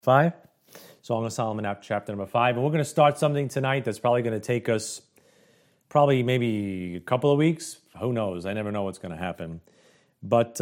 5, Song of Solomon, chapter number 5. And we're going to start something tonight that's probably going to take us maybe a couple of weeks. Who knows? I never know what's going to happen. But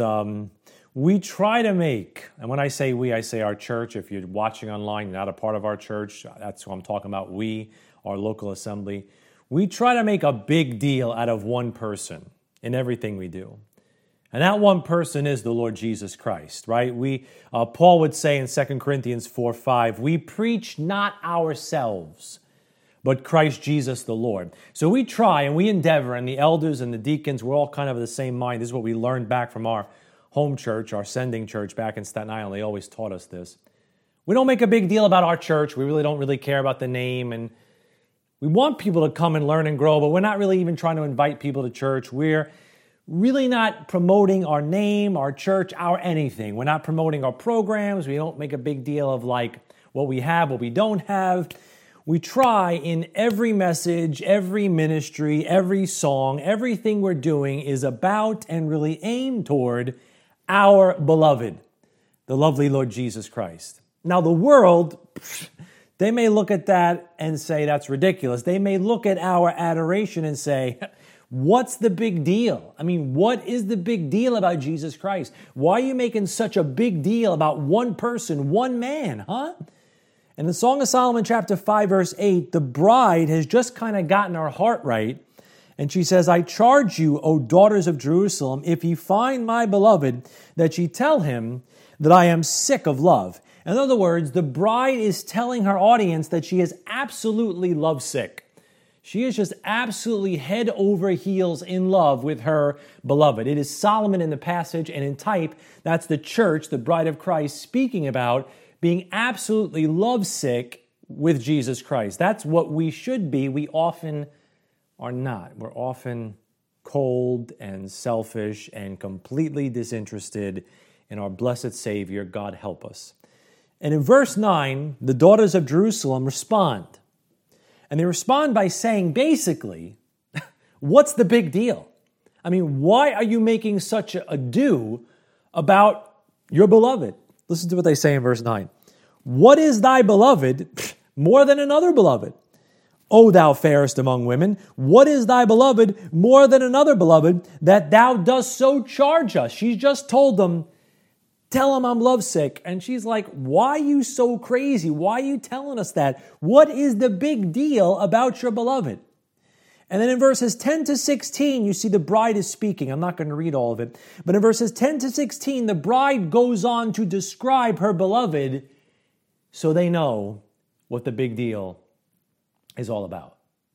we try to make, and when I say we, I say our church. If you're watching online, you're not a part of our church, that's who I'm talking about, we, our local assembly. We try to make a big deal out of one person in everything we do. And that one person is the Lord Jesus Christ, right? Paul would say in 2 Corinthians 4:5, we preach not ourselves, but Christ Jesus the Lord. So we try and we endeavor, and the elders and the deacons, we're all kind of of the same mind. This is what we learned back from our home church, our sending church back in Staten Island. They always taught us this. We don't make a big deal about our church. We really don't care about the name, and we want people to come and learn and grow, but we're not really even trying to invite people to church. We're really not promoting our name, our church, our anything. We're not promoting our programs. We don't make a big deal of like what we have, what we don't have. We try in every message, every ministry, every song, everything we're doing is about and really aimed toward our beloved, the lovely Lord Jesus Christ. Now the world, they may look at that and say that's ridiculous. They may look at our adoration and say, what's the big deal? I mean, what is the big deal about Jesus Christ? Why are you making such a big deal about one person, one man, huh? In the Song of Solomon, chapter 5, verse 8, the bride has just kind of gotten her heart right. And she says, I charge you, O daughters of Jerusalem, if ye find my beloved, that ye tell him that I am sick of love. In other words, the bride is telling her audience that she is absolutely lovesick. She is just absolutely head over heels in love with her beloved. It is Solomon in the passage, and in type, that's the church, the bride of Christ, speaking about being absolutely lovesick with Jesus Christ. That's what we should be. We often are not. We're often cold and selfish and completely disinterested in our blessed Savior. God help us. And in verse 9, the daughters of Jerusalem respond. And they respond by saying, basically, what's the big deal? I mean, why are you making such a ado about your beloved? Listen to what they say in verse 9. What is thy beloved more than another beloved? O thou fairest among women, what is thy beloved more than another beloved, that thou dost so charge us? She's just told them, tell him I'm lovesick. And she's like, why are you so crazy? Why are you telling us that? What is the big deal about your beloved? And then in verses 10 to 16, you see the bride is speaking. I'm not going to read all of it. But in verses 10 to 16, the bride goes on to describe her beloved so they know what the big deal is all about.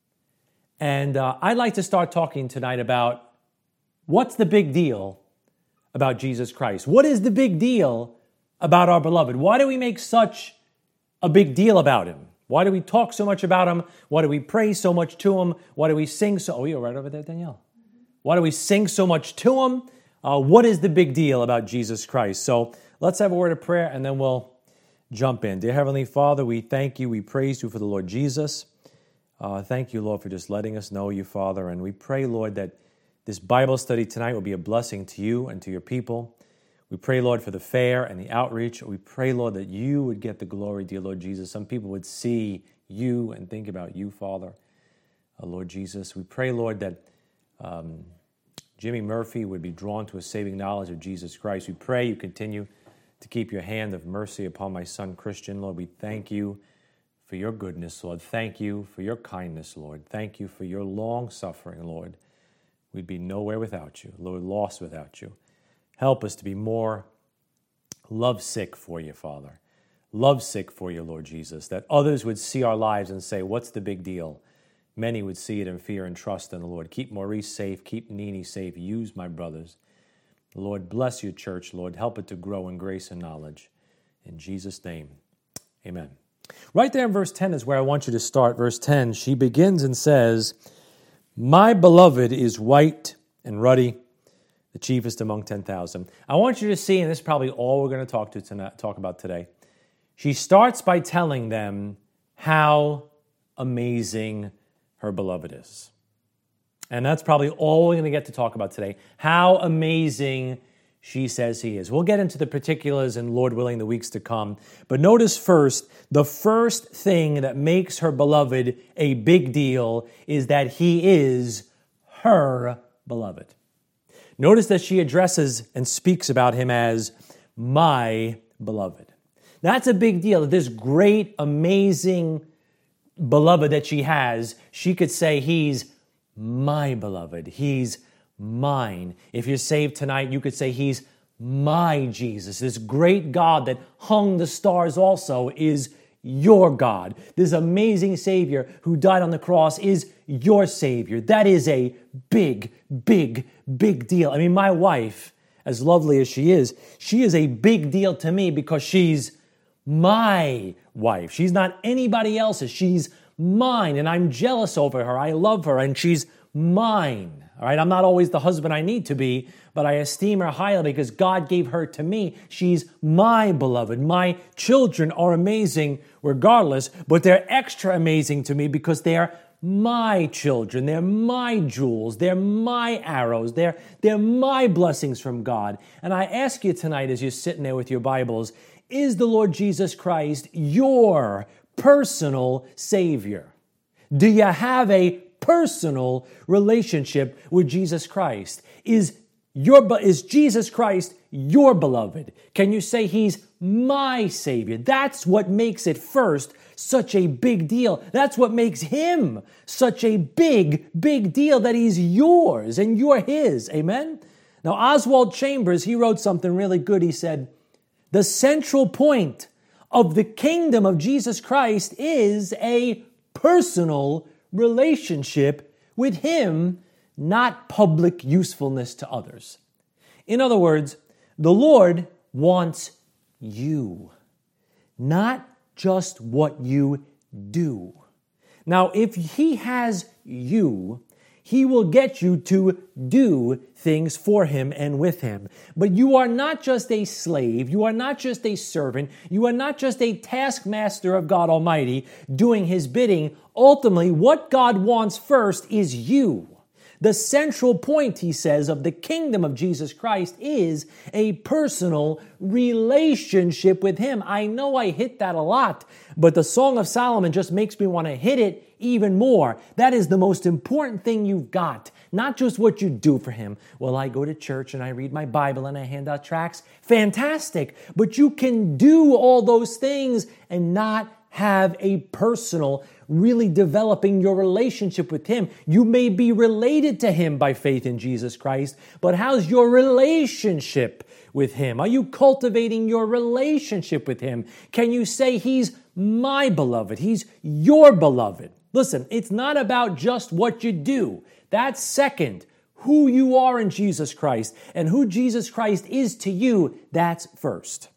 And I'd like to start talking tonight about what's the big deal about Jesus Christ. What is the big deal about our beloved? Why do we make such a big deal about him? Why do we talk so much about him? Why do we pray so much to him? Why do we sing so... Oh, you're right over there, Danielle. Why do we sing so much to him? What is the big deal about Jesus Christ? So let's have a word of prayer and then we'll jump in. Dear Heavenly Father, we thank you, we praise you for the Lord Jesus. Thank you, Lord, for just letting us know you, Father. And we pray, Lord, that this Bible study tonight will be a blessing to you and to your people. We pray, Lord, for the fair and the outreach. We pray, Lord, that you would get the glory, dear Lord Jesus. Some people would see you and think about you, Father, Lord Jesus. We pray, Lord, that Jimmy Murphy would be drawn to a saving knowledge of Jesus Christ. We pray you continue to keep your hand of mercy upon my son, Christian. Lord, we thank you for your goodness, Lord. Thank you for your kindness, Lord. Thank you for your long suffering, Lord. We'd be nowhere without you, Lord, lost without you. Help us to be more lovesick for you, Father. Lovesick for you, Lord Jesus, that others would see our lives and say, what's the big deal? Many would see it and fear and trust in the Lord. Keep Maurice safe. Keep Nini safe. Use my brothers. Lord, bless your church, Lord. Help it to grow in grace and knowledge. In Jesus' name, amen. Right there in verse 10 is where I want you to start. Verse 10, she begins and says, my beloved is white and ruddy, the chiefest among 10,000. I want you to see, and this is probably all we're going to talk about today. She starts by telling them how amazing her beloved is. And that's probably all we're going to get to talk about today. How amazing she says he is. We'll get into the particulars and Lord willing the weeks to come. But notice first, the first thing that makes her beloved a big deal is that he is her beloved. Notice that she addresses and speaks about him as my beloved. That's a big deal. This great, amazing beloved that she has, she could say he's my beloved. He's mine. If you're saved tonight, you could say he's my Jesus. This great God that hung the stars also is your God. This amazing Savior who died on the cross is your Savior. That is a big, big, big deal. I mean, my wife, as lovely as she is a big deal to me because she's my wife. She's not anybody else's. She's mine, and I'm jealous over her. I love her, and she's mine. All right, I'm not always the husband I need to be, but I esteem her highly because God gave her to me. She's my beloved. My children are amazing regardless, but they're extra amazing to me because they're my children. They're my jewels. They're my arrows. They're my blessings from God. And I ask you tonight as you're sitting there with your Bibles, is the Lord Jesus Christ your personal Savior? Do you have a personal relationship with Jesus Christ? Is Jesus Christ your beloved? Can you say he's my Savior? That's what makes it first such a big deal. That's what makes him such a big, big deal, that he's yours and you're his. Amen? Now, Oswald Chambers, he wrote something really good. He said, the central point of the kingdom of Jesus Christ is a personal relationship with him, not public usefulness to others. In other words, the Lord wants you, not just what you do. Now, if he has you, he will get you to do things for him and with him. But you are not just a slave. You are not just a servant. You are not just a taskmaster of God Almighty doing his bidding. Ultimately, what God wants first is you. The central point, he says, of the kingdom of Jesus Christ is a personal relationship with him. I know I hit that a lot, but the Song of Solomon just makes me want to hit it even more. That is the most important thing you've got, not just what you do for him. Well, I go to church and I read my Bible and I hand out tracts. Fantastic. But you can do all those things and not have a personal, really developing your relationship with him. You may be related to him by faith in Jesus Christ, but how's your relationship with him? Are you cultivating your relationship with him? Can you say he's my beloved? He's your beloved. Listen, it's not about just what you do. That's second. Who you are in Jesus Christ and who Jesus Christ is to you, that's first.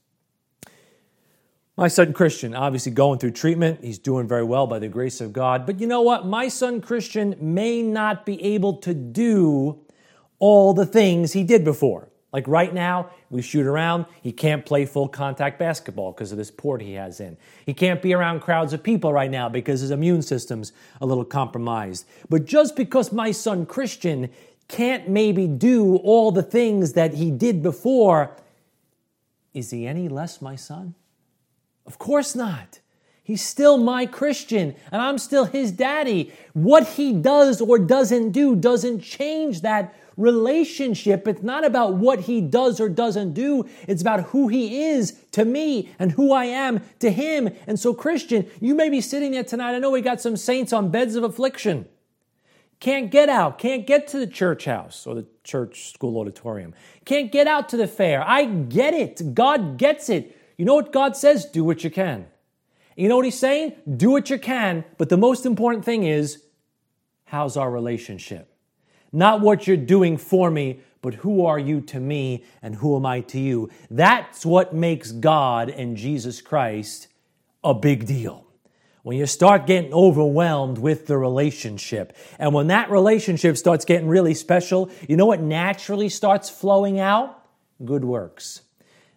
My son Christian, obviously going through treatment. He's doing very well by the grace of God. But you know what? My son Christian may not be able to do all the things he did before. Like right now, we shoot around. He can't play full contact basketball because of this port he has in. He can't be around crowds of people right now because his immune system's a little compromised. But just because my son Christian can't maybe do all the things that he did before, is he any less my son? Of course not. He's still my Christian, and I'm still his daddy. What he does or doesn't do doesn't change that relationship. It's not about what he does or doesn't do. It's about who he is to me and who I am to him. And so, Christian, you may be sitting there tonight. I know we got some saints on beds of affliction. Can't get out. Can't get to the church house or the church school auditorium. Can't get out to the fair. I get it. God gets it. You know what God says? Do what you can. You know what he's saying? Do what you can. But the most important thing is, how's our relationship? Not what you're doing for me, but who are you to me and who am I to you? That's what makes God and Jesus Christ a big deal. When you start getting overwhelmed with the relationship, and when that relationship starts getting really special, you know what naturally starts flowing out? Good works.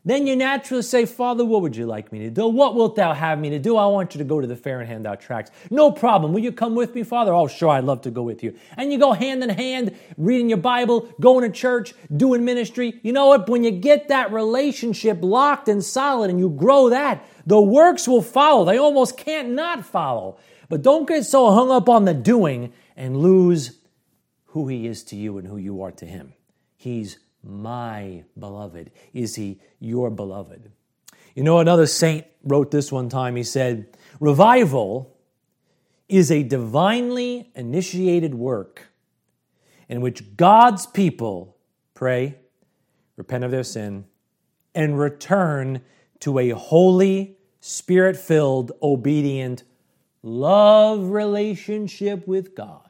then you naturally say, Father, what would you like me to do? What wilt thou have me to do? I want you to go to the fair and hand out tracts. No problem. Will you come with me, Father? Oh, sure, I'd love to go with you. And you go hand in hand, reading your Bible, going to church, doing ministry. You know what? When you get that relationship locked and solid and you grow that, the works will follow. They almost can't not follow. But don't get so hung up on the doing and lose who he is to you and who you are to him. He's my beloved. Is he your beloved? You know, another saint wrote this one time. He said, revival is a divinely initiated work in which God's people pray, repent of their sin, and return to a holy, Spirit-filled, obedient, love relationship with God.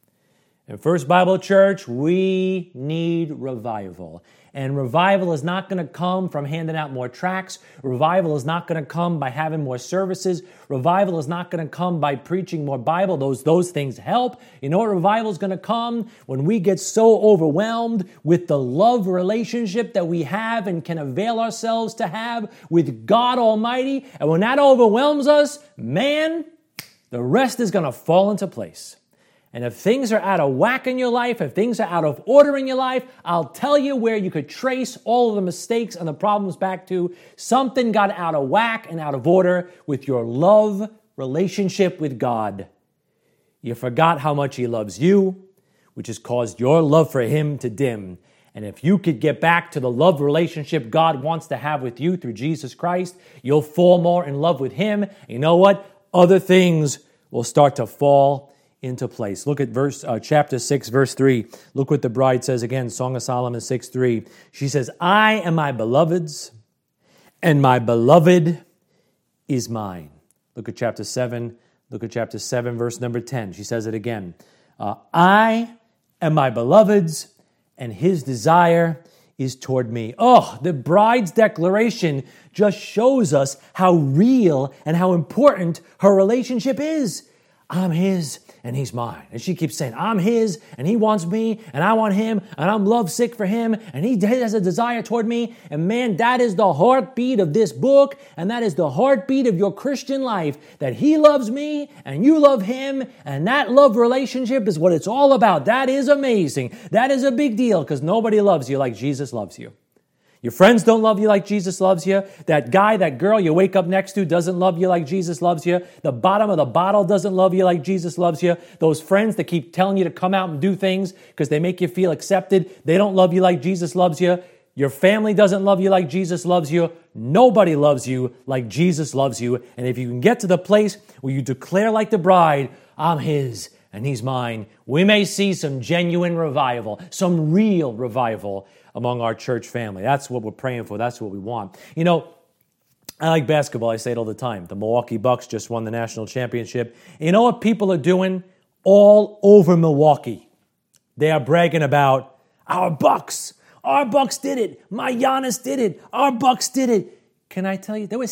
In First Bible Church, we need revival. And revival is not going to come from handing out more tracts. Revival is not going to come by having more services. Revival is not going to come by preaching more Bible. Those things help. You know what revival is going to come? When we get so overwhelmed with the love relationship that we have and can avail ourselves to have with God Almighty. And when that overwhelms us, man, the rest is going to fall into place. And if things are out of whack in your life, if things are out of order in your life, I'll tell you where you could trace all of the mistakes and the problems back to. Something got out of whack and out of order with your love relationship with God. You forgot how much he loves you, which has caused your love for him to dim. And if you could get back to the love relationship God wants to have with you through Jesus Christ, you'll fall more in love with him. You know what? Other things will start to fall into place. Look at chapter 6, verse 3. Look what the bride says again, Song of Solomon 6:3. She says, I am my beloved's, and my beloved is mine. Look at chapter 7. Look at chapter 7, verse number 10. She says it again. I am my beloved's, and his desire is toward me. Oh, the bride's declaration just shows us how real and how important her relationship is. I'm his and he's mine. And she keeps saying, I'm his and he wants me and I want him and I'm lovesick for him and he has a desire toward me. And man, that is the heartbeat of this book and that is the heartbeat of your Christian life, that he loves me and you love him, and that love relationship is what it's all about. That is amazing. That is a big deal because nobody loves you like Jesus loves you. Your friends don't love you like Jesus loves you. That guy, that girl you wake up next to doesn't love you like Jesus loves you. The bottom of the bottle doesn't love you like Jesus loves you. Those friends that keep telling you to come out and do things because they make you feel accepted, they don't love you like Jesus loves you. Your family doesn't love you like Jesus loves you. Nobody loves you like Jesus loves you. And if you can get to the place where you declare like the bride, I'm his and he's mine, we may see some genuine revival, some real revival among our church family. That's what we're praying for. That's what we want. You know, I like basketball. I say it all the time. The Milwaukee Bucks just won the national championship. You know what people are doing all over Milwaukee? They are bragging about our Bucks. Our Bucks did it. My Giannis did it. Our Bucks did it. Can I tell you, there were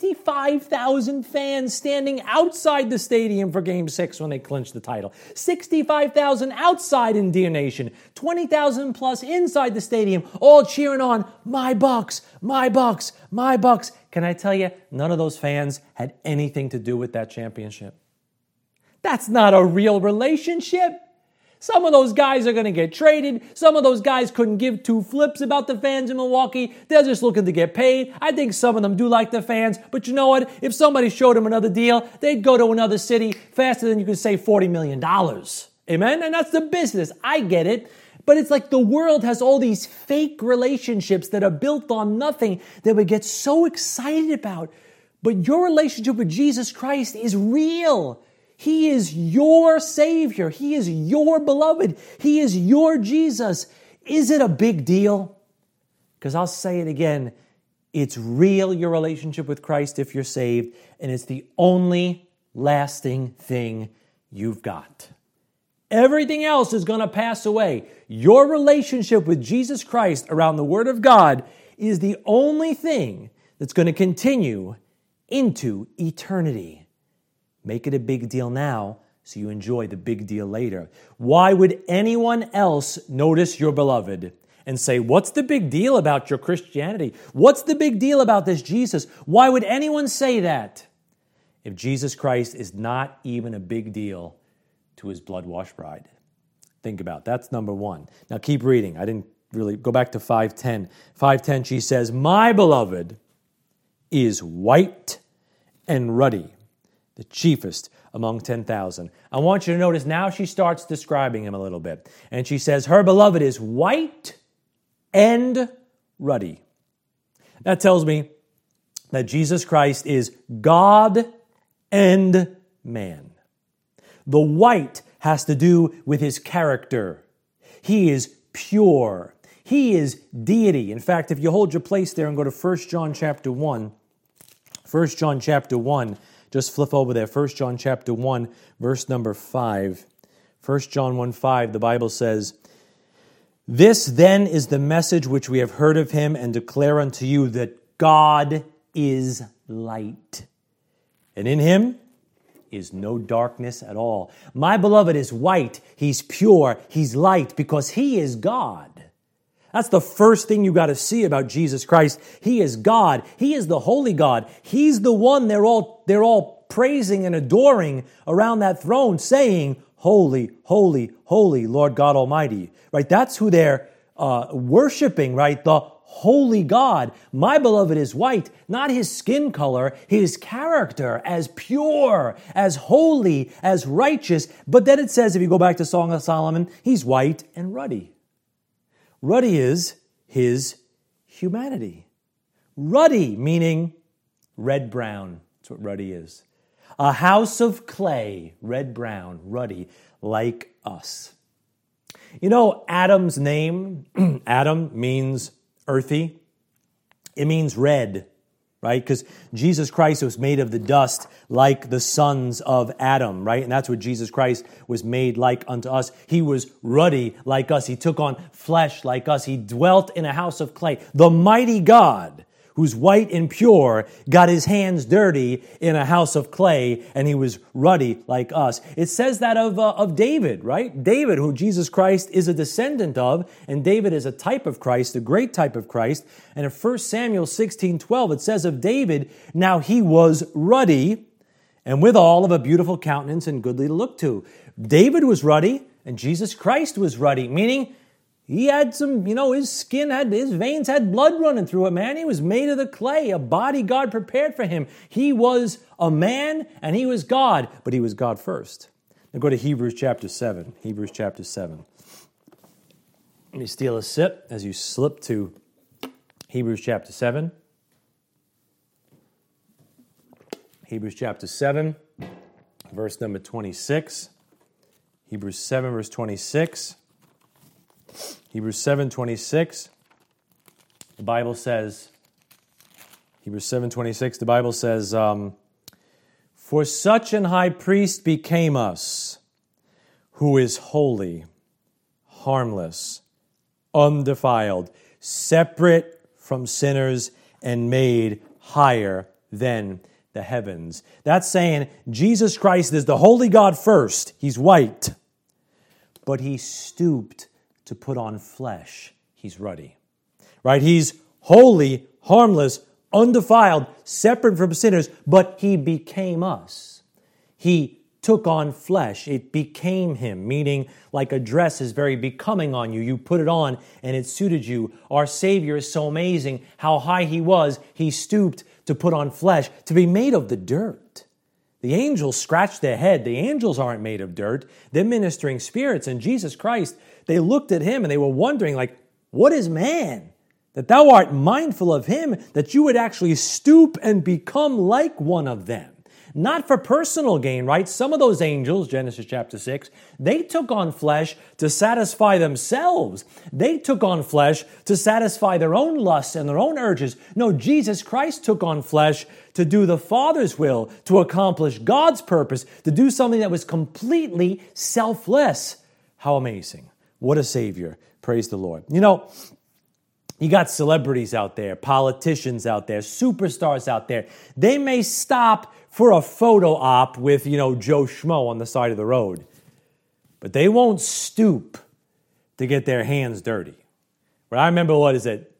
65,000 fans standing outside the stadium for Game 6 when they clinched the title. 65,000 outside in Deer Nation. 20,000 plus inside the stadium, all cheering on, my Bucks, my Bucks, my Bucks. Can I tell you, none of those fans had anything to do with that championship. That's not a real relationship. Some of those guys are going to get traded. Some of those guys couldn't give two flips about the fans in Milwaukee. They're just looking to get paid. I think some of them do like the fans. But you know what? If somebody showed them another deal, they'd go to another city faster than you could say $40 million. Amen? And that's the business. I get it. But it's like the world has all these fake relationships that are built on nothing that we get so excited about. But your relationship with Jesus Christ is real. He is your Savior. He is your beloved. He is your Jesus. Is it a big deal? Because I'll say it again. It's real, your relationship with Christ if you're saved, and it's the only lasting thing you've got. Everything else is going to pass away. Your relationship with Jesus Christ around the Word of God is the only thing that's going to continue into eternity. Make it a big deal now so you enjoy the big deal later. Why would anyone else notice your beloved and say, what's the big deal about your Christianity? What's the big deal about this Jesus? Why would anyone say that if Jesus Christ is not even a big deal to his blood-washed bride? Think about it. That's number one. Now keep reading. I didn't really go back to 5:10. 5:10, she says, my beloved is white and ruddy, the chiefest among 10,000. I want you to notice now she starts describing him a little bit. And she says, her beloved is white and ruddy. That tells me that Jesus Christ is God and man. The white has to do with his character. He is pure. He is deity. In fact, if you hold your place there and go to 1 John chapter 1, 1 John chapter 1, just flip over there. 1 John chapter 1, verse number 5. 1 John 1:5, the Bible says, this then is the message which we have heard of him and declare unto you that God is light. And in him is no darkness at all. My beloved is white. He's pure. He's light because he is God. That's the first thing you got to see about Jesus Christ. He is God. He is the holy God. He's the one they're all praising and adoring around that throne, saying, holy, holy, holy, Lord God Almighty. Right? That's who they're worshiping, right? The holy God. My beloved is white, not his skin color, his character, as pure, as holy, as righteous. But then it says, if you go back to Song of Solomon, he's white and ruddy. Ruddy is his humanity. Ruddy, meaning red-brown. That's what ruddy is. A house of clay, red-brown, ruddy, like us. You know, Adam's name, Adam means earthy. It means red, right? Because Jesus Christ was made of the dust like the sons of Adam, right? And that's what Jesus Christ was made like unto us. He was ruddy like us. He took on flesh like us. He dwelt in a house of clay. The mighty God, who's white and pure, got his hands dirty in a house of clay, and he was ruddy like us. It says that of David, right? David, who Jesus Christ is a descendant of, and David is a type of Christ, a great type of Christ. And in 1 Samuel 16:12, it says of David, now he was ruddy, and withal of a beautiful countenance and goodly to look to. David was ruddy, and Jesus Christ was ruddy, meaning he had some, his veins had blood running through it, man. He was made of the clay, a body God prepared for him. He was a man and he was God, but he was God first. Now go to Hebrews chapter 7. Hebrews chapter 7. Let me steal a sip as you slip to Hebrews chapter 7. Hebrews chapter 7, verse number 26. Hebrews 7, verse 26. Hebrews 7:26, the Bible says, Hebrews 7:26, the Bible says, for such an high priest became us, who is holy, harmless, undefiled, separate from sinners, and made higher than the heavens. That's saying Jesus Christ is the holy God first. He's white, but he stooped to put on flesh. He's ruddy, right? He's holy, harmless, undefiled, separate from sinners, but he became us. He took on flesh. It became him, meaning like a dress is very becoming on you. You put it on and it suited you. Our Savior is so amazing how high he was. He stooped to put on flesh, to be made of the dirt. The angels scratch their head. The angels aren't made of dirt. They're ministering spirits. And Jesus Christ, they looked at him and they were wondering, like, what is man? That thou art mindful of him, that you would actually stoop and become like one of them. Not for personal gain, right? Some of those angels, Genesis chapter 6, they took on flesh to satisfy themselves. They took on flesh to satisfy their own lusts and their own urges. No, Jesus Christ took on flesh to do the Father's will, to accomplish God's purpose, to do something that was completely selfless. How amazing. What a Savior. Praise the Lord. You got celebrities out there, politicians out there, superstars out there. They may stop for a photo op with, Joe Schmo on the side of the road. But they won't stoop to get their hands dirty, But I remember, what is it,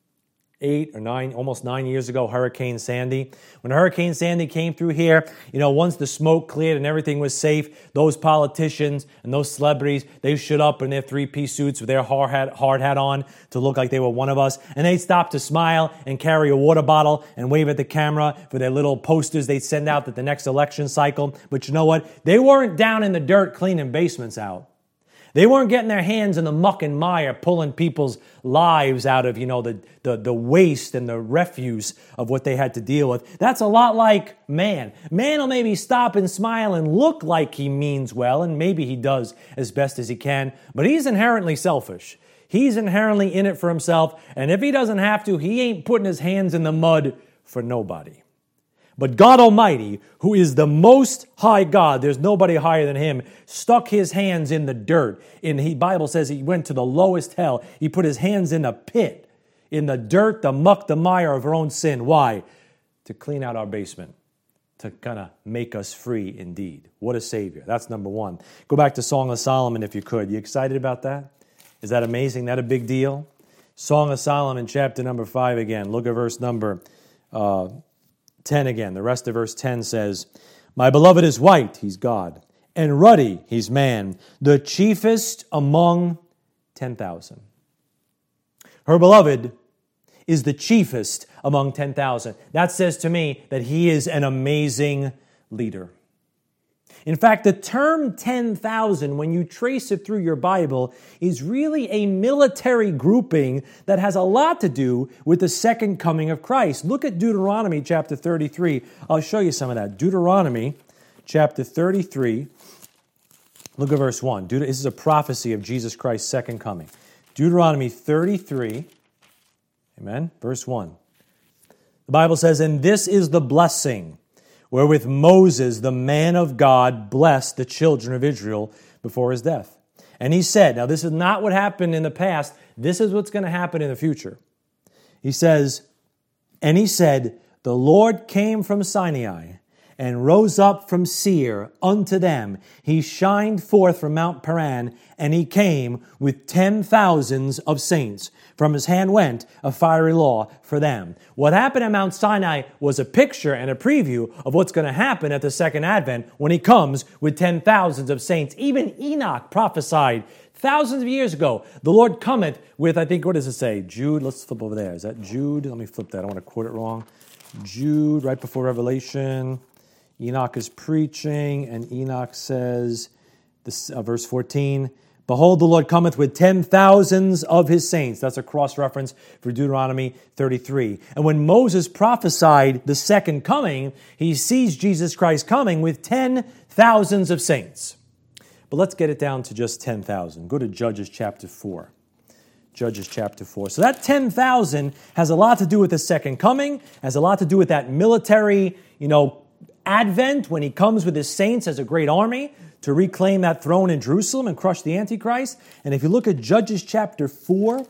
8 or 9, almost 9 years ago, Hurricane Sandy. When Hurricane Sandy came through here, once the smoke cleared and everything was safe, those politicians and those celebrities, they stood up in their three-piece suits with their hard hat on to look like they were one of us. And they'd stop to smile and carry a water bottle and wave at the camera for their little posters they'd send out at the next election cycle. But you know what? They weren't down in the dirt cleaning basements out. They weren't getting their hands in the muck and mire, pulling people's lives out of, the waste and the refuse of what they had to deal with. That's a lot like man. Man will maybe stop and smile and look like he means well, and maybe he does as best as he can, but he's inherently selfish. He's inherently in it for himself, and if he doesn't have to, he ain't putting his hands in the mud for nobody. But God Almighty, who is the most high God, there's nobody higher than him, stuck his hands in the dirt. The Bible says he went to the lowest hell. He put his hands in the pit, in the dirt, the muck, the mire of our own sin. Why? To clean out our basement, to kind of make us free indeed. What a Savior. That's number one. Go back to Song of Solomon if you could. You excited about that? Is that amazing? That a big deal? Song of Solomon, chapter number 5 again. Look at verse number 10 again. The rest of verse 10 says, "My beloved is white," he's God, "and ruddy," he's man, "the chiefest among 10,000. Her beloved is the chiefest among 10,000. That says to me that he is an amazing leader. In fact, the term 10,000, when you trace it through your Bible, is really a military grouping that has a lot to do with the second coming of Christ. Look at Deuteronomy chapter 33. I'll show you some of that. Deuteronomy chapter 33. Look at verse 1. This is a prophecy of Jesus Christ's second coming. Deuteronomy 33. Amen. Verse 1. The Bible says, "And this is the blessing wherewith Moses, the man of God, blessed the children of Israel before his death. And he said," now this is not what happened in the past, this is what's going to happen in the future. He says, "And he said, the Lord came from Sinai and rose up from Seir unto them. He shined forth from Mount Paran, and he came with 10,000s of saints. From his hand went a fiery law for them." What happened at Mount Sinai was a picture and a preview of what's going to happen at the second advent when he comes with 10,000s of saints. Even Enoch prophesied thousands of years ago, "The Lord cometh with," I think, what does it say? Jude, let's flip over there. Is that Jude? Let me flip that. I don't want to quote it wrong. Jude, right before Revelation. Enoch is preaching, and Enoch says, verse 14, "Behold, the Lord cometh with 10,000s of his saints." That's a cross-reference for Deuteronomy 33. And when Moses prophesied the second coming, he sees Jesus Christ coming with 10,000s of saints. But let's get it down to just 10,000. Go to Judges chapter 4. Judges chapter 4. So that 10,000 has a lot to do with the second coming, has a lot to do with that military, advent when he comes with his saints as a great army to reclaim that throne in Jerusalem and crush the Antichrist. And if you look at Judges chapter 4,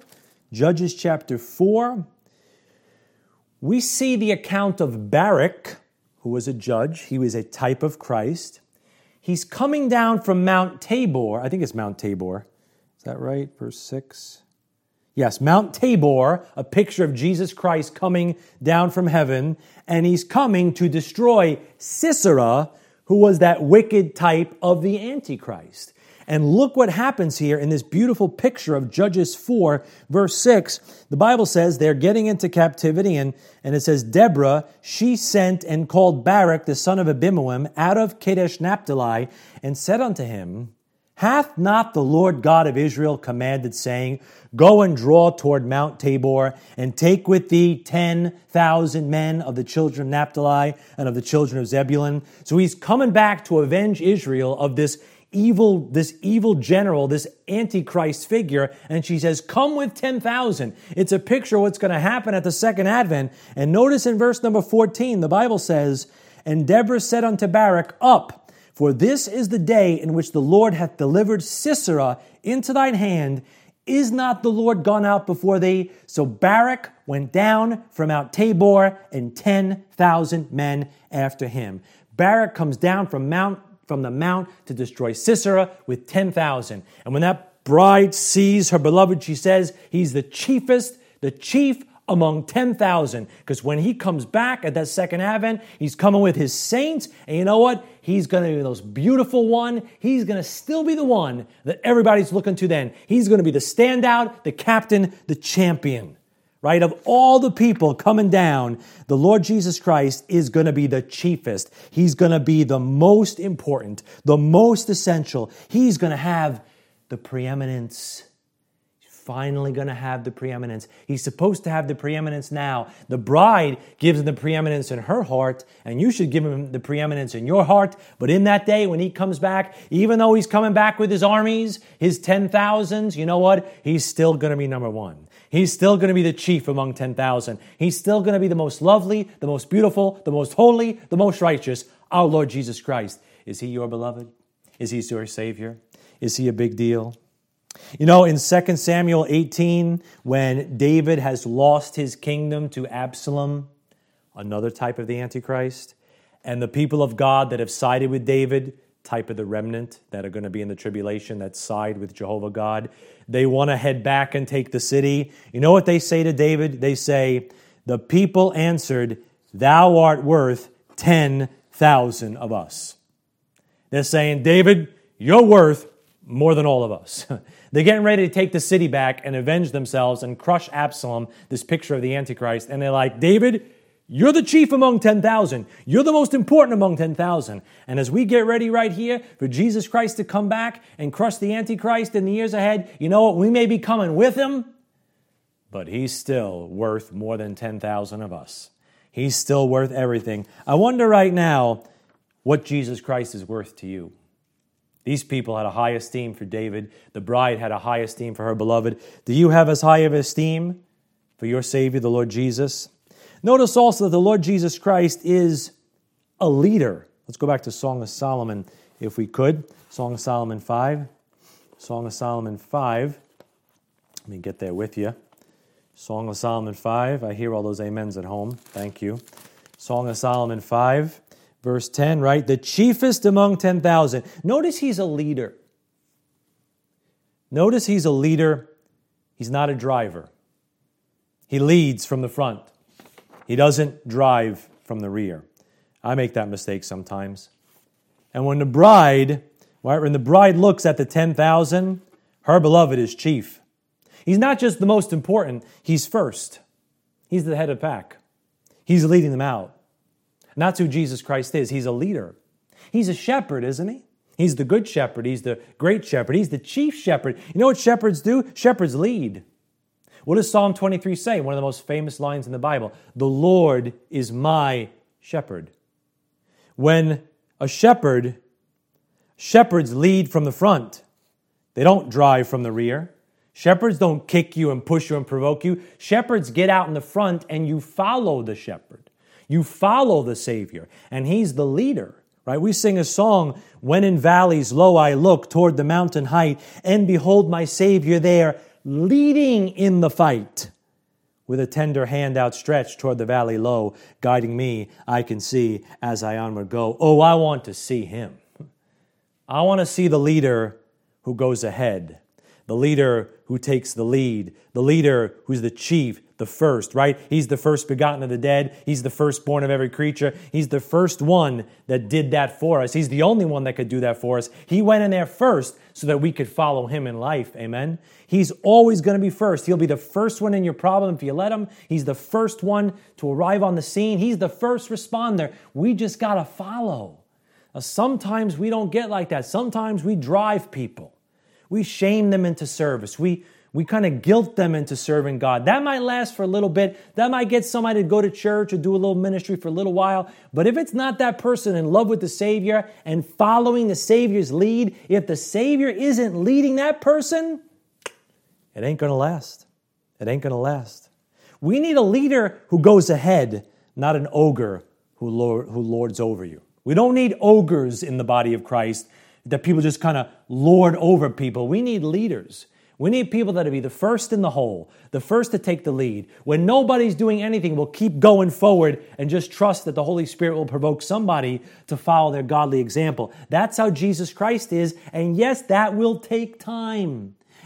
we see the account of Barak, who was a judge. He was a type of Christ. He's coming down from Mount Tabor. I think it's Mount Tabor. Is that right? Verse 6. Yes, Mount Tabor, a picture of Jesus Christ coming down from heaven, and he's coming to destroy Sisera, who was that wicked type of the Antichrist. And look what happens here in this beautiful picture of Judges 4, verse 6. The Bible says they're getting into captivity, and it says, "Deborah, she sent and called Barak, the son of Abimael, out of Kadesh Naphtali, and said unto him, Hath not the Lord God of Israel commanded, saying, Go and draw toward Mount Tabor, and take with thee 10,000 men of the children of Naphtali and of the children of Zebulun?" So he's coming back to avenge Israel of this evil general, this Antichrist figure, and she says, "Come with 10,000. It's a picture of what's going to happen at the second advent. And notice in verse number 14, the Bible says, "And Deborah said unto Barak, Up, for this is the day in which the Lord hath delivered Sisera into thine hand. Is not the Lord gone out before thee?" So Barak went down from Mount Tabor, and 10,000 men after him. Barak comes down from the mount to destroy Sisera with 10,000. And when that bride sees her beloved, she says, he's the chief among 10,000. Because when he comes back at that second advent, he's coming with his saints. And you know what? He's going to be the most beautiful one. He's going to still be the one that everybody's looking to then. He's going to be the standout, the captain, the champion. Right? Of all the people coming down, the Lord Jesus Christ is going to be the chiefest. He's going to be the most important, the most essential. He's going to have the preeminence. Finally going to have the preeminence. He's supposed to have the preeminence now. The bride gives him the preeminence in her heart, and you should give him the preeminence in your heart. But in that day, when he comes back, even though he's coming back with his armies, his 10,000s, you know what? He's still going to be number one. He's still going to be the chief among 10,000. He's still going to be the most lovely, the most beautiful, the most holy, the most righteous, our Lord Jesus Christ. Is he your beloved? Is he your Savior? Is he a big deal? You know, in 2 Samuel 18, when David has lost his kingdom to Absalom, another type of the Antichrist, and the people of God that have sided with David, type of the remnant that are going to be in the tribulation that side with Jehovah God, they want to head back and take the city. You know what they say to David? They say, the people answered, thou art worth 10,000 of us. They're saying, David, you're worth more than all of us. They're getting ready to take the city back and avenge themselves and crush Absalom, this picture of the Antichrist. And they're like, David, you're the chief among 10,000. You're the most important among 10,000. And as we get ready right here for Jesus Christ to come back and crush the Antichrist in the years ahead, you know what? We may be coming with him, but he's still worth more than 10,000 of us. He's still worth everything. I wonder right now what Jesus Christ is worth to you. These people had a high esteem for David. The bride had a high esteem for her beloved. Do you have as high of esteem for your Savior, the Lord Jesus? Notice also that the Lord Jesus Christ is a leader. Let's go back to Song of Solomon, if we could. Song of Solomon 5. Song of Solomon 5. Let me get there with you. Song of Solomon 5. I hear all those amens at home. Thank you. Song of Solomon 5. Verse 10, right? The chiefest among 10,000. Notice he's a leader. Notice he's a leader. He's not a driver. He leads from the front. He doesn't drive from the rear. I make that mistake sometimes. And when the bride looks at the 10,000, her beloved is chief. He's not just the most important, he's first. He's the head of the pack. He's leading them out. And that's who Jesus Christ is. He's a leader. He's a shepherd, isn't he? He's the good shepherd. He's the great shepherd. He's the chief shepherd. You know what shepherds do? Shepherds lead. What does Psalm 23 say? One of the most famous lines in the Bible. The Lord is my shepherd. When a shepherds lead from the front. They don't drive from the rear. Shepherds don't kick you and push you and provoke you. Shepherds get out in the front and you follow the shepherd. You follow the Savior, and he's the leader, right? We sing a song, when in valleys low I look toward the mountain height, and behold my Savior there, leading in the fight. With a tender hand outstretched toward the valley low, guiding me, I can see as I onward go. Oh, I want to see him. I want to see the leader who goes ahead, the leader who takes the lead, the leader who's the chief, the first, right? He's the first begotten of the dead. He's the firstborn of every creature. He's the first one that did that for us. He's the only one that could do that for us. He went in there first so that we could follow him in life. Amen? He's always going to be first. He'll be the first one in your problem if you let him. He's the first one to arrive on the scene. He's the first responder. We just got to follow. Now, sometimes we don't get like that. Sometimes we drive people. We shame them into service. We kind of guilt them into serving God. That might last for a little bit. That might get somebody to go to church or do a little ministry for a little while. But if it's not that person in love with the Savior and following the Savior's lead, if the Savior isn't leading that person, it ain't going to last. It ain't going to last. We need a leader who goes ahead, not an ogre who lords over you. We don't need ogres in the body of Christ that people just kind of lord over people. We need leaders. We need people that will be the first in the hole, the first to take the lead. When nobody's doing anything, we'll keep going forward and just trust that the Holy Spirit will provoke somebody to follow their godly example. That's how Jesus Christ is, and yes, that will take time.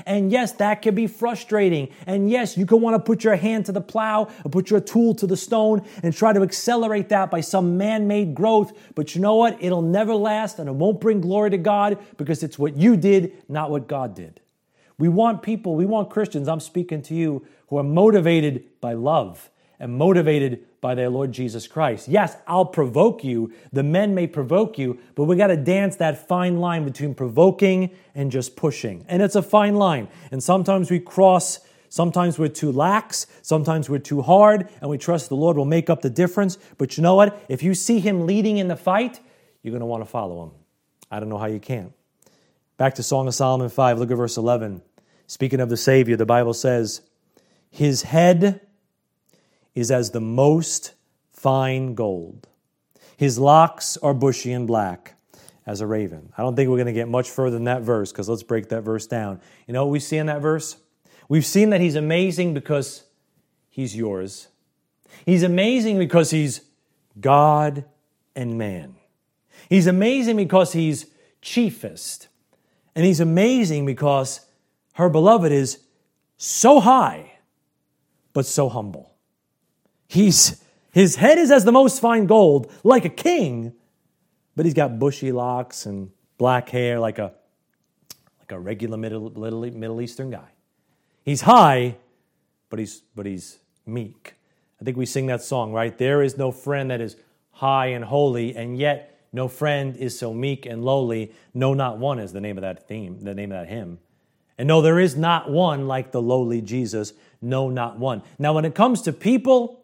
And yes, that can be frustrating. And yes, you can want to put your hand to the plow or put your tool to the stone and try to accelerate that by some man-made growth. But you know what? It'll never last and it won't bring glory to God because it's what you did, not what God did. We want Christians, I'm speaking to you, who are motivated by love and motivated by their Lord Jesus Christ. Yes, I'll provoke you. The men may provoke you, but we got to dance that fine line between provoking and just pushing. And it's a fine line. And sometimes we cross, sometimes we're too lax, sometimes we're too hard, and we trust the Lord will make up the difference. But you know what? If you see him leading in the fight, you're going to want to follow him. I don't know how you can. Back to Song of Solomon 5, look at verse 11. Speaking of the Savior, the Bible says, his head is as the most fine gold. His locks are bushy and black as a raven. I don't think we're going to get much further than that verse because let's break that verse down. You know what we see in that verse? We've seen that he's amazing because he's yours. He's amazing because he's God and man. He's amazing because he's chiefest. And he's amazing because her beloved is so high, but so humble. His head is as the most fine gold, like a king, but he's got bushy locks and black hair like a regular Middle Eastern guy. He's high, but he's meek. I think we sing that song, right? There is no friend that is high and holy, and yet no friend is so meek and lowly. No, not one is the name of that theme, the name of that hymn. And no, there is not one like the lowly Jesus. No, not one. Now, when it comes to people,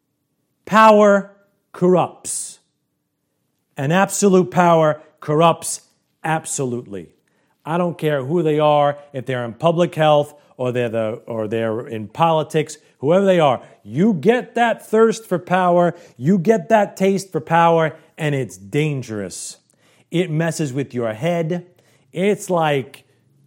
power corrupts. And absolute power corrupts absolutely. I don't care who they are, if they're in public health or they're in politics, whoever they are. You get that thirst for power, you get that taste for power, and it's dangerous. It messes with your head. It's like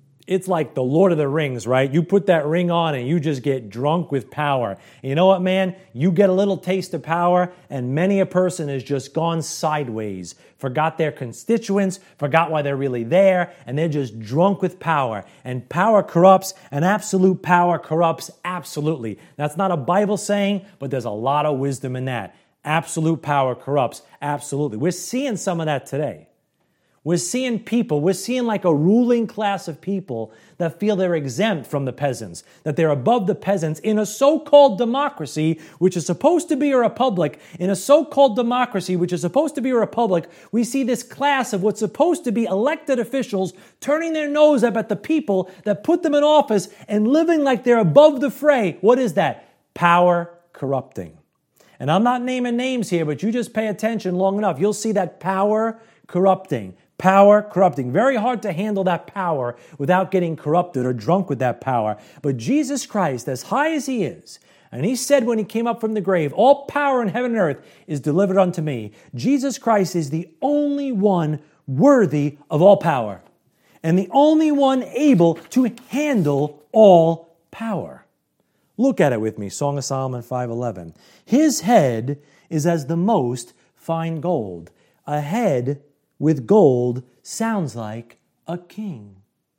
the Lord of the Rings, right? You put that ring on and you just get drunk with power. And you know what, man? You get a little taste of power and many a person has just gone sideways, forgot their constituents, forgot why they're really there, and they're just drunk with power. And power corrupts, and absolute power corrupts absolutely. That's not a Bible saying, but there's a lot of wisdom in that. Absolute power corrupts absolutely. We're seeing some of that today. We're seeing like a ruling class of people that feel they're exempt from the peasants, that they're above the peasants in a so-called democracy, which is supposed to be a republic. In a so-called democracy, which is supposed to be a republic, we see this class of what's supposed to be elected officials turning their nose up at the people that put them in office and living like they're above the fray. What is that? Power corrupting. And I'm not naming names here, but you just pay attention long enough. You'll see that power corrupting. Power corrupting. Very hard to handle that power without getting corrupted or drunk with that power. But Jesus Christ, as high as he is, and he said when he came up from the grave, all power in heaven and earth is delivered unto me. Jesus Christ is the only one worthy of all power and the only one able to handle all power. Look at it with me, Song of Solomon 5:11. His head is as the most fine gold. A head with gold sounds like a king.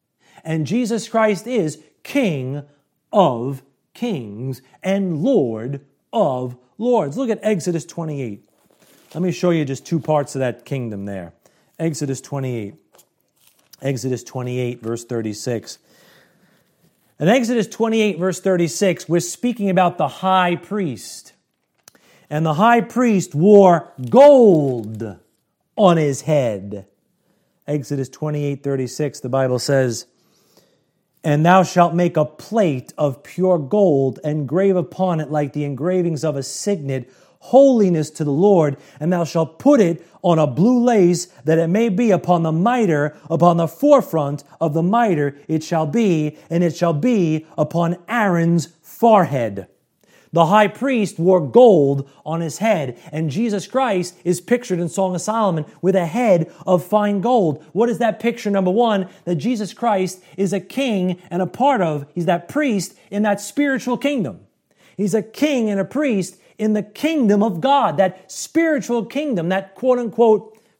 And Jesus Christ is King of kings and Lord of lords. Look at Exodus 28. Let me show you just two parts of that kingdom there. Exodus 28. Exodus 28, verse 36. In Exodus 28, verse 36, we're speaking about the high priest. And the high priest wore gold on his head. Exodus 28:36, the Bible says, and thou shalt make a plate of pure gold, and grave upon it like the engravings of a signet, holiness to the Lord, and thou shalt put it on a blue lace, that it may be upon the mitre, upon the forefront of the mitre it shall be, and it shall be upon Aaron's forehead. The high priest wore gold on his head, and Jesus Christ is pictured in Song of Solomon with a head of fine gold. What is that picture? Number one, that Jesus Christ is a king and he's that priest in that spiritual kingdom. He's a king and a priest in the kingdom of God, that spiritual kingdom, that quote-unquote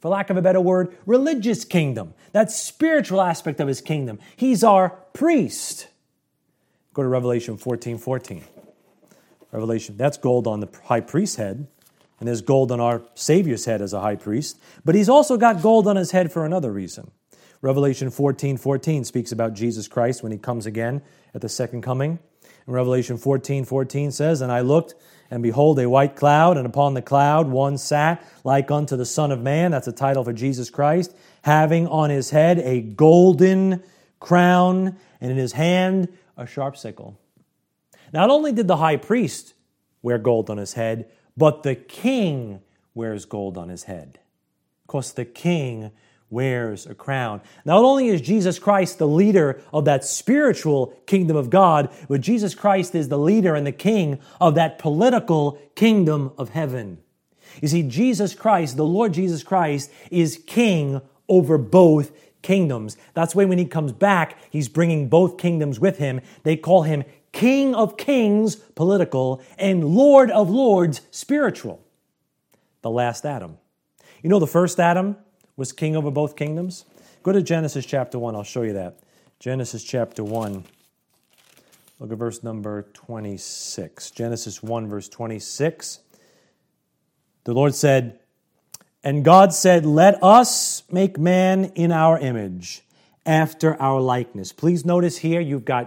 for lack of a better word, religious kingdom, that spiritual aspect of his kingdom. He's our priest. Go to Revelation 14:14. Revelation, that's gold on the high priest's head, and there's gold on our Savior's head as a high priest, but he's also got gold on his head for another reason. Revelation 14:14 speaks about Jesus Christ when he comes again at the second coming. And Revelation 14:14 says, "And I looked, and behold, a white cloud, and upon the cloud one sat like unto the Son of Man," that's a title for Jesus Christ, "having on his head a golden crown, and in his hand a sharp sickle." Not only did the high priest wear gold on his head, but the king wears gold on his head. Of course, the king wears a crown. Not only is Jesus Christ the leader of that spiritual kingdom of God, but Jesus Christ is the leader and the king of that political kingdom of heaven. You see, Jesus Christ, the Lord Jesus Christ, is king over both kingdoms. That's why when he comes back, he's bringing both kingdoms with him. They call him King of Kings, political, and Lord of Lords, spiritual. The last Adam. You know the first Adam was king over both kingdoms? Go to Genesis chapter 1. I'll show you that. Genesis chapter 1. Look at verse number 26. Genesis 1, verse 26. The Lord said, "And God said, let us make man in our image, after our likeness." Please notice here you've got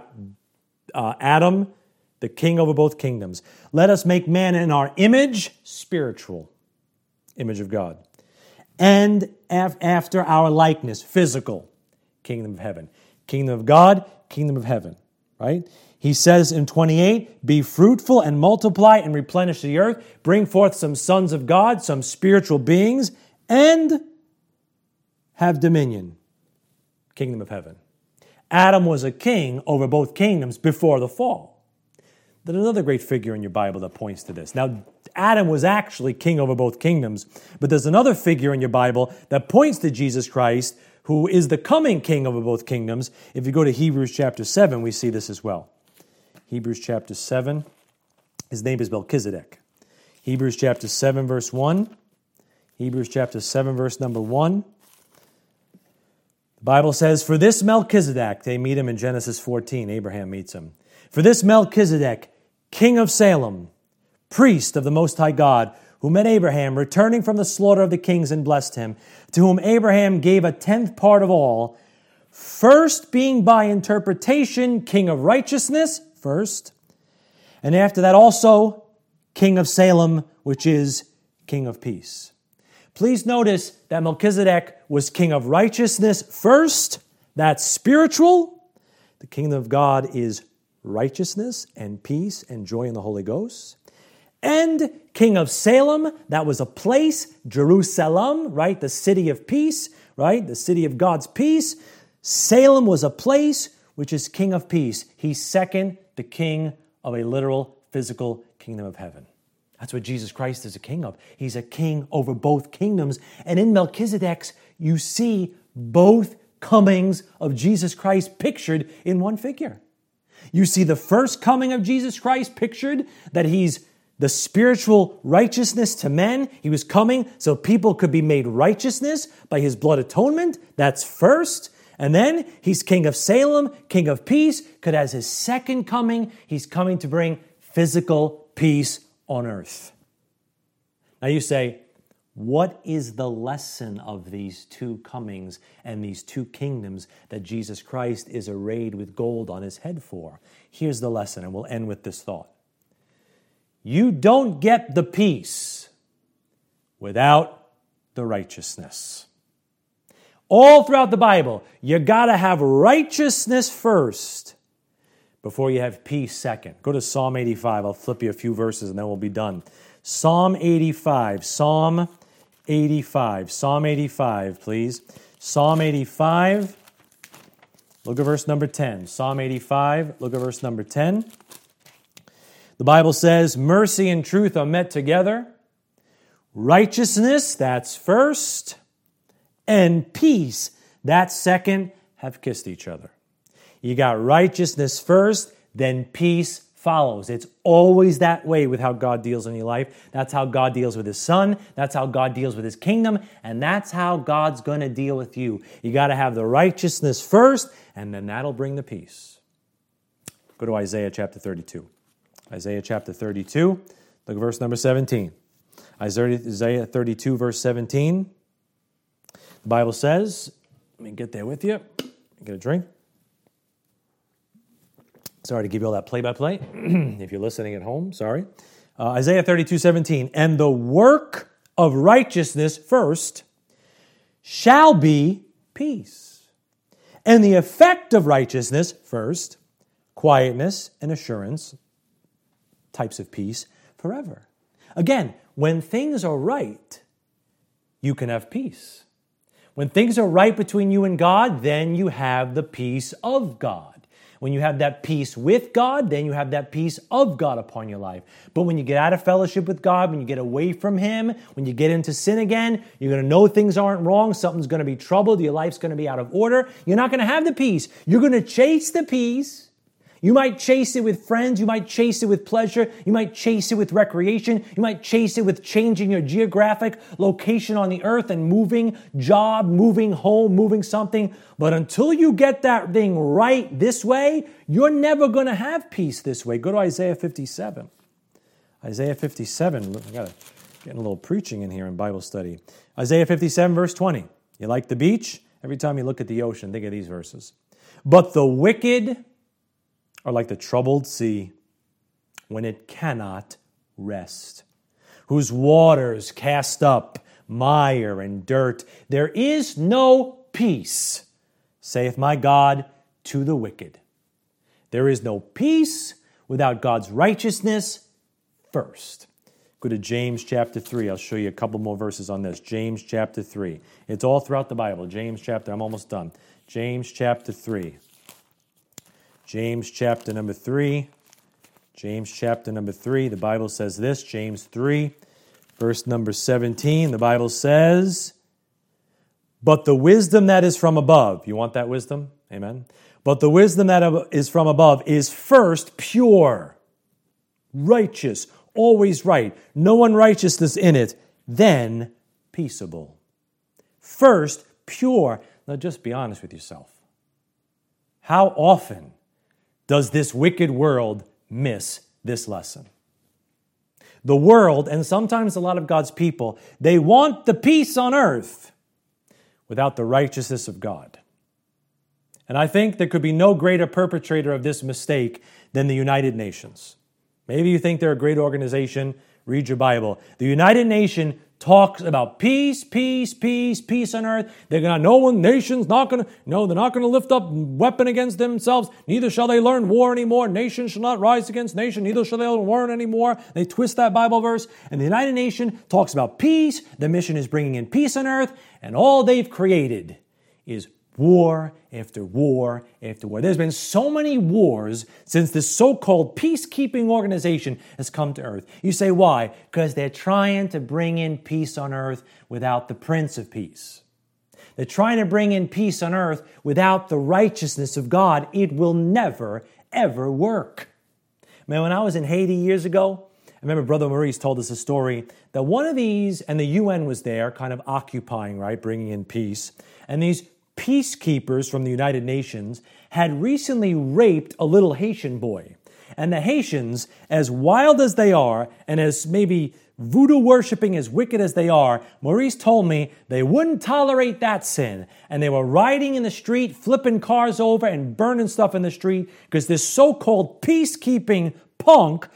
Adam, the king over both kingdoms. Let us make man in our image, spiritual, image of God. And after our likeness, physical, kingdom of heaven. Kingdom of God, kingdom of heaven, right? He says in 28, "Be fruitful and multiply and replenish the earth. Bring forth some sons of God, some spiritual beings, and have dominion." Kingdom of heaven. Adam was a king over both kingdoms before the fall. There's another great figure in your Bible that points to this. Now, Adam was actually king over both kingdoms, but there's another figure in your Bible that points to Jesus Christ, who is the coming king over both kingdoms. If you go to Hebrews chapter 7, we see this as well. Hebrews chapter 7, his name is Melchizedek. Hebrews chapter 7, verse 1. Hebrews chapter 7, verse number 1. The Bible says, "For this Melchizedek," they meet him in Genesis 14, Abraham meets him. "For this Melchizedek, king of Salem, priest of the Most High God, who met Abraham, returning from the slaughter of the kings and blessed him, to whom Abraham gave a tenth part of all, first being by interpretation king of righteousness," first, "and after that also king of Salem, which is king of peace." Please notice that Melchizedek was king of righteousness first. That's spiritual. The kingdom of God is righteousness and peace and joy in the Holy Ghost. And king of Salem, that was a place, Jerusalem, right? The city of peace, right? The city of God's peace. Salem was a place which is king of peace. He's second, the king of a literal, physical kingdom of heaven. That's what Jesus Christ is a king of. He's a king over both kingdoms. And in Melchizedek's, you see both comings of Jesus Christ pictured in one figure. You see the first coming of Jesus Christ pictured, that he's the spiritual righteousness to men. He was coming so people could be made righteousness by his blood atonement. That's first. And then he's king of Salem, king of peace, because as his second coming, he's coming to bring physical peace on earth. Now you say, what is the lesson of these two comings and these two kingdoms that Jesus Christ is arrayed with gold on his head for? Here's the lesson, and we'll end with this thought. You don't get the peace without the righteousness. All throughout the Bible, you got to have righteousness first before you have peace second. Go to Psalm 85. I'll flip you a few verses and then we'll be done. Psalm 85. Psalm 85. Psalm 85, please. Psalm 85. Look at verse number 10. Psalm 85. Look at verse number 10. The Bible says, "Mercy and truth are met together. Righteousness," that's first, "and peace," that's second, have kissed each other. You got righteousness first, then peace follows. It's always that way with how God deals in your life. That's how God deals with His Son. That's how God deals with His kingdom. And that's how God's going to deal with you. You got to have the righteousness first, and then that'll bring the peace. Go to Isaiah chapter 32. Isaiah chapter 32, look at verse number 17. Isaiah 32, verse 17. The Bible says, let me get there with you. Get a drink. Sorry to give you all that play-by-play. If you're listening at home, sorry. Isaiah 32, 17. And the work of righteousness first shall be peace. And the effect of righteousness first, quietness and assurance, types of peace forever. Again, when things are right, you can have peace. When things are right between you and God, then you have the peace of God. When you have that peace with God, then you have that peace of God upon your life. But when you get out of fellowship with God, when you get away from Him, when you get into sin again, you're going to know things aren't wrong, something's going to be troubled, your life's going to be out of order. You're not going to have the peace. You're going to chase the peace. You might chase it with friends. You might chase it with pleasure. You might chase it with recreation. You might chase it with changing your geographic location on the earth and moving job, moving home, moving something. But until you get that thing right this way, you're never going to have peace this way. Go to Isaiah 57. Isaiah 57. Look, I got to get a little preaching in here in Bible study. Isaiah 57, verse 20. You like the beach? Every time you look at the ocean, think of these verses. But the wicked are like the troubled sea when it cannot rest, whose waters cast up mire and dirt. There is no peace, saith my God, to the wicked. There is no peace without God's righteousness first. Go to James chapter 3. I'll show you a couple more verses on this. James chapter 3. It's all throughout the Bible. James chapter, I'm almost done. James chapter 3. James chapter number 3. James chapter number 3. The Bible says this, James 3, verse number 17. The Bible says, but the wisdom that is from above. You want that wisdom? Amen. But the wisdom that is from above is first pure, righteous, always right, no unrighteousness in it, then peaceable. First pure. Now just be honest with yourself. How often does this wicked world miss this lesson? The world, and sometimes a lot of God's people, they want the peace on earth without the righteousness of God. And I think there could be no greater perpetrator of this mistake than the United Nations. Maybe you think they're a great organization. Read your Bible. The United Nations talks about peace, peace, peace, peace on earth. They're going to, no one, nation's not going to, no, they're not going to lift up weapon against themselves. Neither shall they learn war anymore. Nation shall not rise against nation. Neither shall they learn anymore. They twist that Bible verse. And the United Nations talks about peace. The mission is bringing in peace on earth. And all they've created is war after war after war. There's been so many wars since this so-called peacekeeping organization has come to earth. You say, why? Because they're trying to bring in peace on earth without the Prince of Peace. They're trying to bring in peace on earth without the righteousness of God. It will never, ever work. Man, when I was in Haiti years ago, I remember Brother Maurice told us a story that one of these, and the UN was there kind of occupying, right, bringing in peace, and these peacekeepers from the United Nations had recently raped a little Haitian boy. And the Haitians, as wild as they are, and as maybe voodoo worshiping as wicked as they are, Maurice told me they wouldn't tolerate that sin. And they were riding in the street, flipping cars over and burning stuff in the street because this so-called peacekeeping punk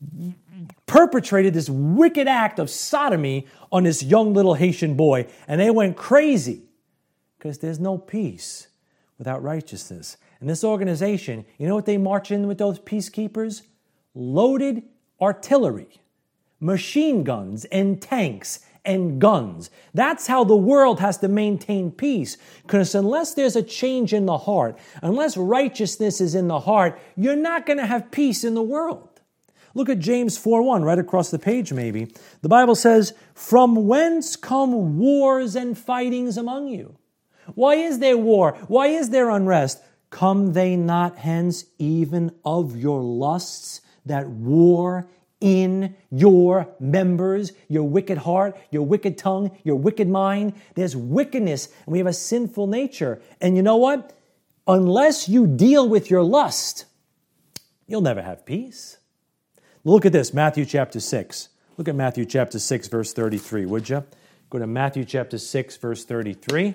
perpetrated this wicked act of sodomy on this young little Haitian boy. And they went crazy. Because there's no peace without righteousness. And this organization, you know what they march in with those peacekeepers? Loaded artillery, machine guns and tanks and guns. That's how the world has to maintain peace. Because unless there's a change in the heart, unless righteousness is in the heart, you're not going to have peace in the world. Look at James 4:1, right across the page maybe. The Bible says, from whence come wars and fightings among you? Why is there war? Why is there unrest? Come they not hence even of your lusts that war in your members, your wicked heart, your wicked tongue, your wicked mind. There's wickedness, and we have a sinful nature. And you know what? Unless you deal with your lust, you'll never have peace. Look at this, Matthew chapter 6. Look at Matthew chapter 6, verse 33, would you? Go to Matthew chapter 6, verse 33.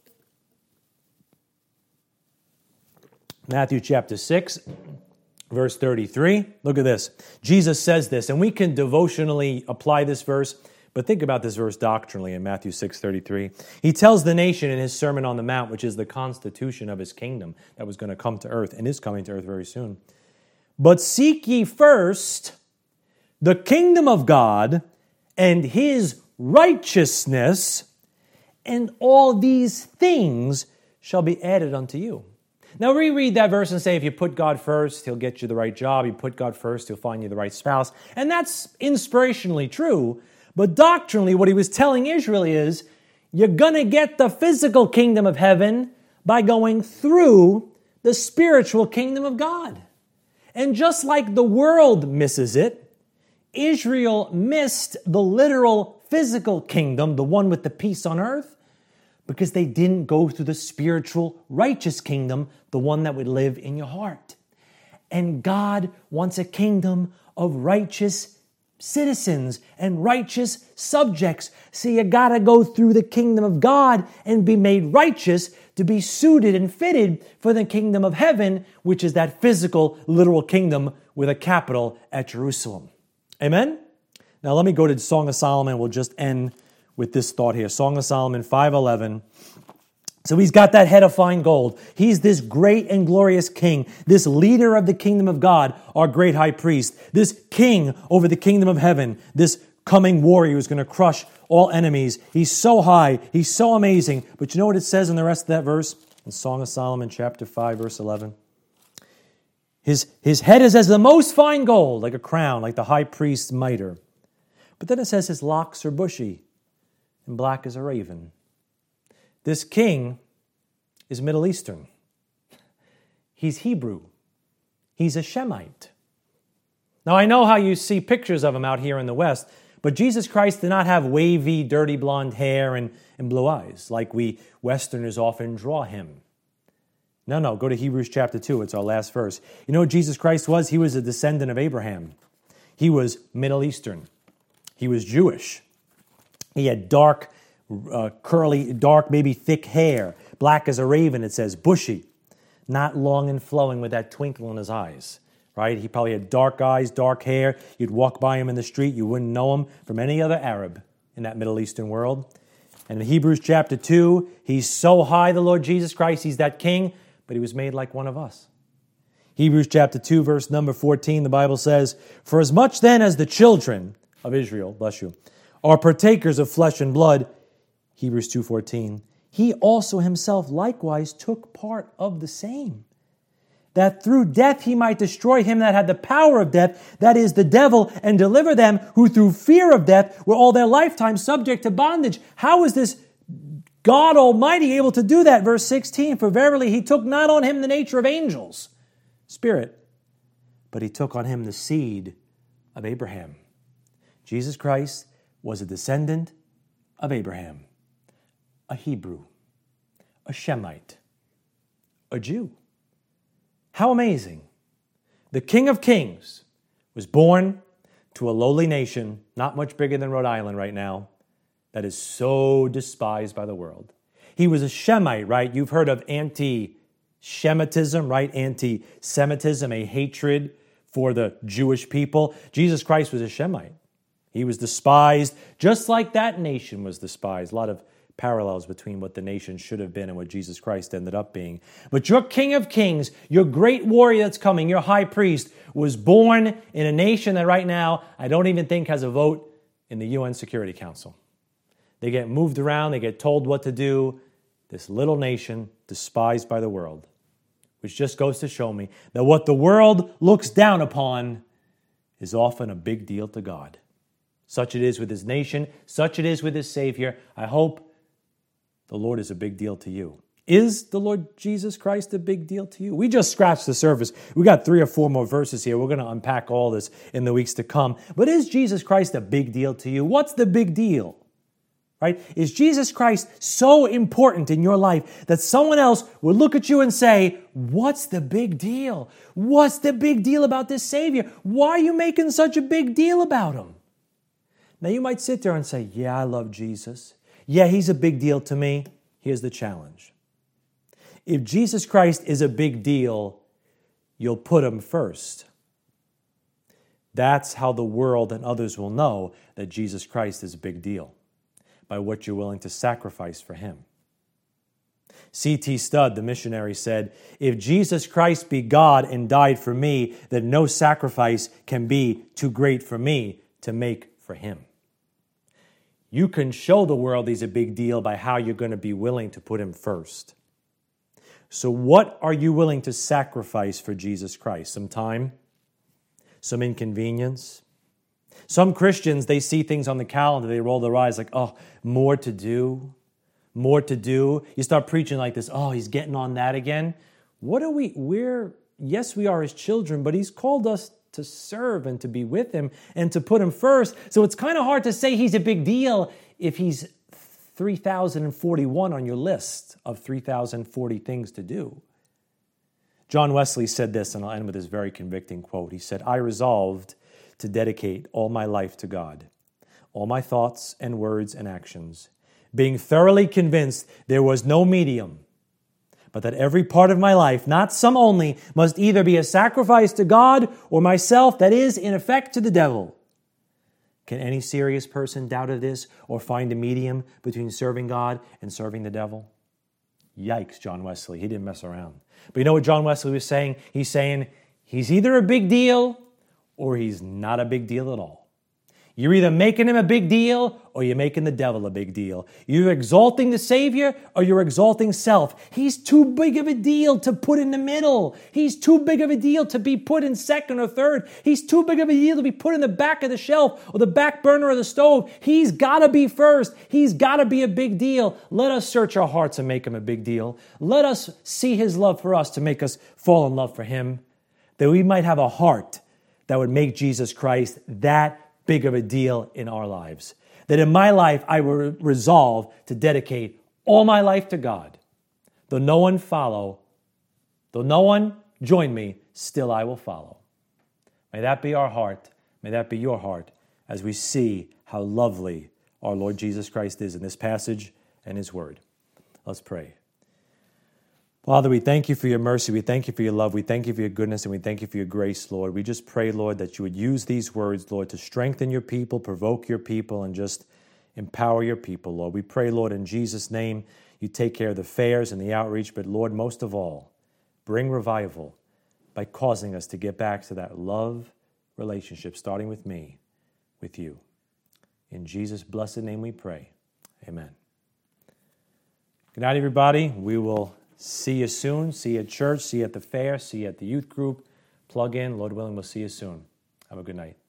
Matthew chapter 6, verse 33. Look at this. Jesus says this, and we can devotionally apply this verse, but think about this verse doctrinally in Matthew 6:33. He tells the nation in his Sermon on the Mount, which is the constitution of his kingdom that was going to come to earth and is coming to earth very soon. But seek ye first the kingdom of God and his righteousness, and all these things shall be added unto you. Now we read that verse and say, if you put God first, he'll get you the right job. You put God first, he'll find you the right spouse. And that's inspirationally true. But doctrinally, what he was telling Israel is, you're going to get the physical kingdom of heaven by going through the spiritual kingdom of God. And just like the world misses it, Israel missed the literal physical kingdom, the one with the peace on earth, because they didn't go through the spiritual righteous kingdom, the one that would live in your heart. And God wants a kingdom of righteous citizens and righteous subjects. So you got to go through the kingdom of God and be made righteous to be suited and fitted for the kingdom of heaven, which is that physical, literal kingdom with a capital at Jerusalem. Amen? Now let me go to Song of Solomon. We'll just end with this thought here. Song of Solomon 5:11. So he's got that head of fine gold. He's this great and glorious king, this leader of the kingdom of God, our great high priest, this king over the kingdom of heaven, this coming warrior who's going to crush all enemies. He's so high. He's so amazing. But you know what it says in the rest of that verse? In Song of Solomon chapter 5, verse 11. His head is as the most fine gold, like a crown, like the high priest's mitre. But then it says his locks are bushy and black as a raven. This king is Middle Eastern. He's Hebrew. He's a Shemite. Now, I know how you see pictures of him out here in the West, but Jesus Christ did not have wavy, dirty blonde hair and blue eyes like we Westerners often draw him. No, go to Hebrews chapter 2. It's our last verse. You know what Jesus Christ was? He was a descendant of Abraham. He was Middle Eastern. He was Jewish. He had dark, curly, dark, maybe thick hair, black as a raven, it says, bushy, not long and flowing with that twinkle in his eyes, right? He probably had dark eyes, dark hair. You'd walk by him in the street, you wouldn't know him from any other Arab in that Middle Eastern world. And in Hebrews chapter 2, he's so high, the Lord Jesus Christ, he's that king, but he was made like one of us. Hebrews chapter 2, verse number 14, the Bible says, "For as much then as the children of Israel, bless you, are partakers of flesh and blood," Hebrews 2:14, "he also himself likewise took part of the same, that through death he might destroy him that had the power of death, that is, the devil, and deliver them who through fear of death were all their lifetime subject to bondage." How is this God Almighty able to do that? Verse 16, "For verily he took not on him the nature of angels, spirit, but he took on him the seed of Abraham." Jesus Christ was a descendant of Abraham, a Hebrew, a Shemite, a Jew. How amazing. The King of Kings was born to a lowly nation, not much bigger than Rhode Island right now, that is so despised by the world. He was a Shemite, right? You've heard of anti-Shemitism, right? Anti-Semitism, a hatred for the Jewish people. Jesus Christ was a Shemite. He was despised, just like that nation was despised. A lot of parallels between what the nation should have been and what Jesus Christ ended up being. But your King of Kings, your great warrior that's coming, your high priest, was born in a nation that right now I don't even think has a vote in the UN Security Council. They get moved around, they get told what to do. This little nation, despised by the world, which just goes to show me that what the world looks down upon is often a big deal to God. Such it is with his nation, such it is with his Savior. I hope the Lord is a big deal to you. Is the Lord Jesus Christ a big deal to you? We just scratched the surface. We got 3 or 4 more verses here. We're going to unpack all this in the weeks to come. But is Jesus Christ a big deal to you? What's the big deal? Right? Is Jesus Christ so important in your life that someone else will look at you and say, what's the big deal? What's the big deal about this Savior? Why are you making such a big deal about him? Now you might sit there and say, yeah, I love Jesus. Yeah, he's a big deal to me. Here's the challenge. If Jesus Christ is a big deal, you'll put him first. That's how the world and others will know that Jesus Christ is a big deal, by what you're willing to sacrifice for him. C.T. Studd, the missionary, said, if Jesus Christ be God and died for me, then no sacrifice can be too great for me to make for him. You can show the world he's a big deal by how you're going to be willing to put him first. So what are you willing to sacrifice for Jesus Christ? Some time? Some inconvenience? Some Christians, they see things on the calendar, they roll their eyes like, oh, more to do, more to do. You start preaching like this, oh, he's getting on that again. Yes, we are his children, but he's called us to serve and to be with him and to put him first. So it's kind of hard to say he's a big deal if he's 3,041 on your list of 3,040 things to do. John Wesley said this, and I'll end with this very convicting quote. He said, I resolved to dedicate all my life to God, all my thoughts and words and actions, being thoroughly convinced there was no medium, but that every part of my life, not some only, must either be a sacrifice to God or myself, that is, in effect, to the devil. Can any serious person doubt of this or find a medium between serving God and serving the devil? Yikes, John Wesley. He didn't mess around. But you know what John Wesley was saying? He's saying he's either a big deal or he's not a big deal at all. You're either making him a big deal or you're making the devil a big deal. You're exalting the Savior or you're exalting self. He's too big of a deal to put in the middle. He's too big of a deal to be put in second or third. He's too big of a deal to be put in the back of the shelf or the back burner of the stove. He's got to be first. He's got to be a big deal. Let us search our hearts and make him a big deal. Let us see his love for us to make us fall in love for him, that we might have a heart that would make Jesus Christ that big of a deal in our lives. That in my life, I will resolve to dedicate all my life to God. Though no one join me, still I will follow. May that be our heart. May that be your heart as we see how lovely our Lord Jesus Christ is in this passage and his word. Let's pray. Father, we thank you for your mercy. We thank you for your love. We thank you for your goodness, and we thank you for your grace, Lord. We just pray, Lord, that you would use these words, Lord, to strengthen your people, provoke your people, and just empower your people, Lord. We pray, Lord, in Jesus' name, you take care of the fairs and the outreach, but Lord, most of all, bring revival by causing us to get back to that love relationship, starting with me, with you. In Jesus' blessed name we pray. Amen. Good night, everybody. We will see you soon. See you at church. See you at the fair. See you at the youth group. Plug in. Lord willing, we'll see you soon. Have a good night.